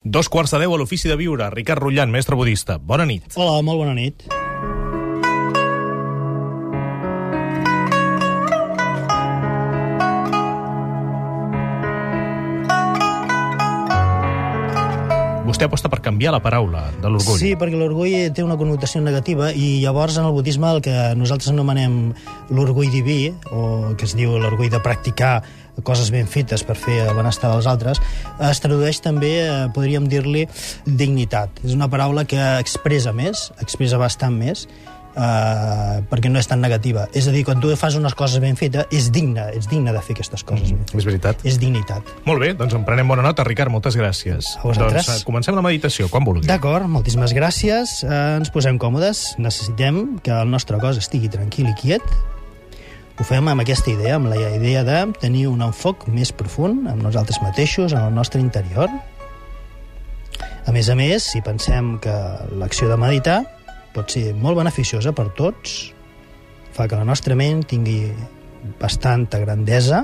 2:15 a l'Ofici de Viure. Ricard Rullan, mestre budista. Bona nit. Hola, molt bona nit. Vostè aposta per canviar la paraula de l'orgull. Sí, perquè l'orgull té una connotació negativa i llavors en el budisme el que nosaltres anomenem l'orgull diví, o que es diu l'orgull de practicar coses ben fetes per fer el benestar dels altres, es tradueix també, podríem dir-li, dignitat. És una paraula que expressa bastant més, perquè no és tan negativa. És a dir, quan tu fas unes coses ben fetes, ets digne de fer aquestes coses ben fetes. És veritat. És dignitat. Molt bé, doncs en prenem bona nota. Ricard, moltes gràcies. A vosaltres. Doncs comencem la meditació, quan vulgui. D'acord, moltíssimes gràcies. Ens posem còmodes. Necessitem que el nostre cos estigui tranquil i quiet. Ho fem amb aquesta idea, amb la idea de tenir un enfoc més profund amb nosaltres mateixos, en el nostre interior. A més, si pensem que l'acció de meditar pot ser molt beneficiosa per tots, fa que la nostra ment tingui bastanta grandesa,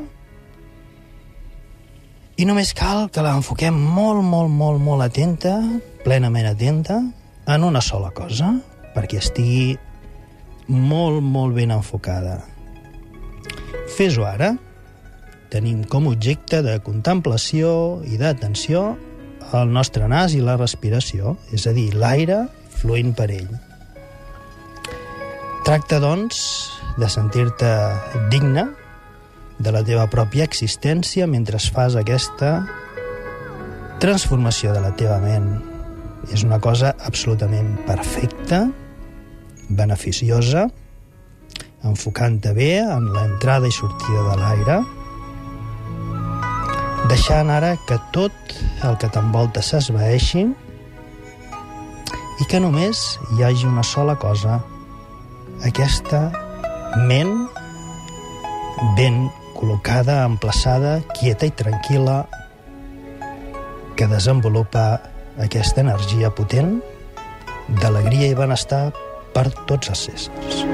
i només cal que l'enfoquem molt atenta, plenament atenta, en una sola cosa, perquè estigui molt ben enfocada. Fes-ho ara. Tenim com a objecte de contemplació i d'atenció el nostre nas i la respiració, és a dir, l'aire fluint per ell. Tracta, doncs, de sentir-te digne de la teva pròpia existència mentre fas aquesta transformació de la teva ment. És una cosa absolutament perfecta, beneficiosa, enfocant-te bé en l'entrada i sortida de l'aire, deixant ara que tot el que t'envolta s'esvaeixi i que només hi hagi una sola cosa, aquesta ment ben col·locada, emplaçada, quieta i tranquil·la, que desenvolupa aquesta energia potent d'alegria i benestar per tots els éssers.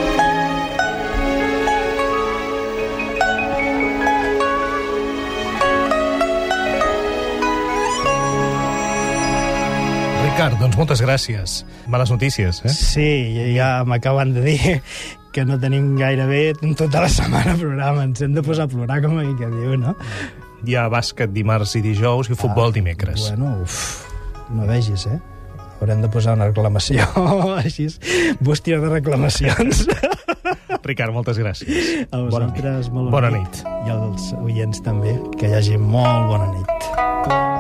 Ricard, doncs moltes gràcies. Males notícies, eh? Sí, ja m'acaben de dir que no tenim gairebé tota la setmana programa. Ens hem de posar a plorar, com que diu, no? Hi ha bàsquet dimarts i dijous i futbol dimecres. Bueno, no vegis, eh? Haurem de posar una reclamació, així, bústia de reclamacions. Ricard, moltes gràcies. A vosaltres, molt bona nit. I als oients també, que hi hagi molt bona nit.